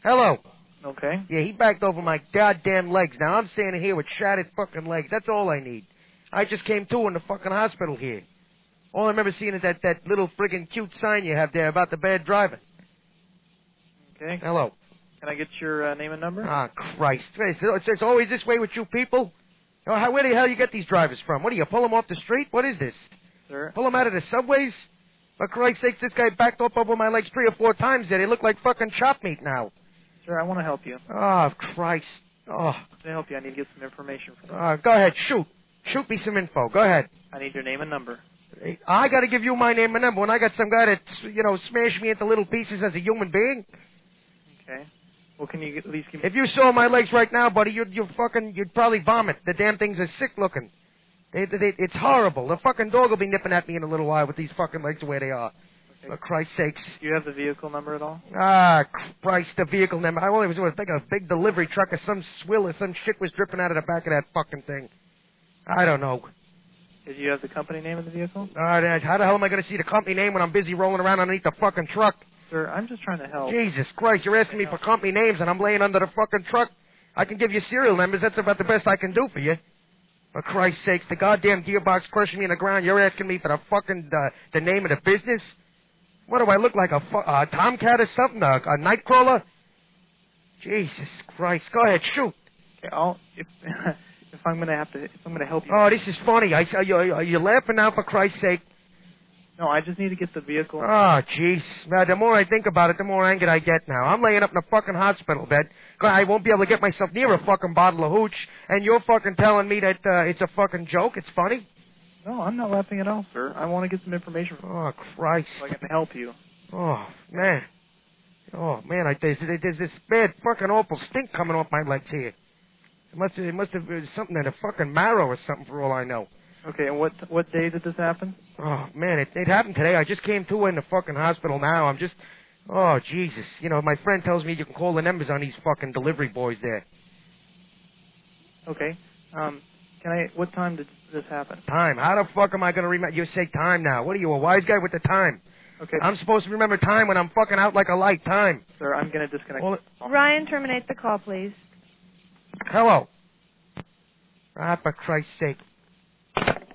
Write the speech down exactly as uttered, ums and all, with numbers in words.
Hello. Okay. Yeah, he backed over my goddamn legs. Now I'm standing here with shattered fucking legs. That's all I need. I just came to in the fucking hospital here. All I remember seeing is that, that little friggin' cute sign you have there about the bad driving. Okay. Hello. Can I get your uh, name and number? Ah, Christ. It's, it's, it's always this way with you people? Oh, how, where the hell you get these drivers from? What do you, pull them off the street? What is this? Sir? Pull them out of the subways? For Christ's sake, this guy backed up over my legs three or four times there. They look like fucking chop meat now. Sir, I want to help you. Oh, Christ. Oh. To help you, I need to get some information from you. Uh, go ahead, shoot. Shoot me some info. Go ahead. I need your name and number. I got to give you my name and number when I got some guy that, you know, smashed me into little pieces as a human being. Okay. Well, can you at least give me... If you saw my legs right now, buddy, you'd, you'd fucking, you'd probably vomit. The damn things are sick looking. They, they, it's horrible. The fucking dog will be nipping at me in a little while with these fucking legs the way they are. Okay. For Christ's sakes. Do you have the vehicle number at all? Ah, Christ, the vehicle number. I only was thinking a big delivery truck or some swill or some shit was dripping out of the back of that fucking thing. I don't know. Did you have the company name of the vehicle? Uh, how the hell am I going to see the company name when I'm busy rolling around underneath the fucking truck? Sir, I'm just trying to help. Jesus Christ, you're asking me for company names and I'm laying under the fucking truck. I can give you serial numbers. That's about the best I can do for you. For Christ's sakes, the goddamn gearbox crushing me in the ground. You're asking me for the fucking, uh, the name of the business? What do I look like, a fu- uh, tomcat or something? A, a nightcrawler? Jesus Christ. Go ahead, shoot. Okay, I'll, if, if I'm going to have to, if I'm going to help you. Oh, this is funny. I, are, you, are you laughing now, for Christ's sake? No, I just need to get the vehicle. Oh, jeez. Now, the more I think about it, the more angered I get now. I'm laying up in a fucking hospital bed. I won't be able to get myself near a fucking bottle of hooch, and you're fucking telling me that uh, it's a fucking joke? It's funny? No, I'm not laughing at all, sir. I want to get some information from you. Oh, Christ. So I can help you. Oh, man. Oh, man, I, there's, there's this bad fucking awful stink coming off my legs here. It must have, it must have been something in the fucking marrow or something for all I know. Okay, and what what day did this happen? Oh, man, it, it happened today. I just came to in the fucking hospital now. I'm just, oh, Jesus. You know, my friend tells me you can call the numbers on these fucking delivery boys there. Okay. Um, can I, what time did this happen? Time. How the fuck am I going to remember? You say time now. What are you, a wise guy with the time? Okay. I'm supposed to remember time when I'm fucking out like a light. Time. Sir, I'm going to disconnect. Well, Ryan, terminate the call, please. Hello. Ah, for Christ's sake.